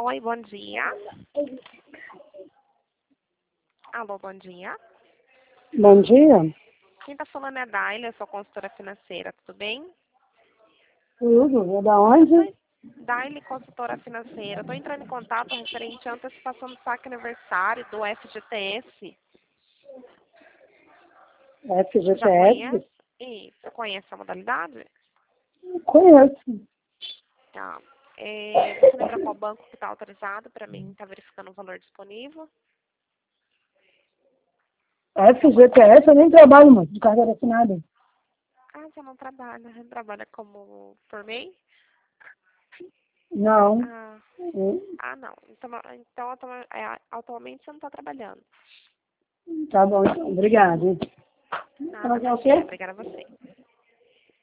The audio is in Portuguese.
Oi, bom dia. Alô, bom dia. Bom dia. Quem tá falando é a Daila, eu sou consultora financeira, tudo bem? Tudo. É da onde? Daila, consultora financeira. Estou entrando em contato referente à antecipação do saque aniversário do FGTS. Já FGTS? conhece? Você conhece a modalidade? Conheço. Tá. Você lembra qual banco que está autorizado para mim estar verificando o valor disponível? FGTS eu nem trabalho, mano, de carteira assinada. Ah, você não trabalha. Trabalha como por MEI? Não. Ah, não. Então atualmente você não está trabalhando. Tá bom, então. Obrigado. Nada, Mas é o imagina. quê? Obrigada a você.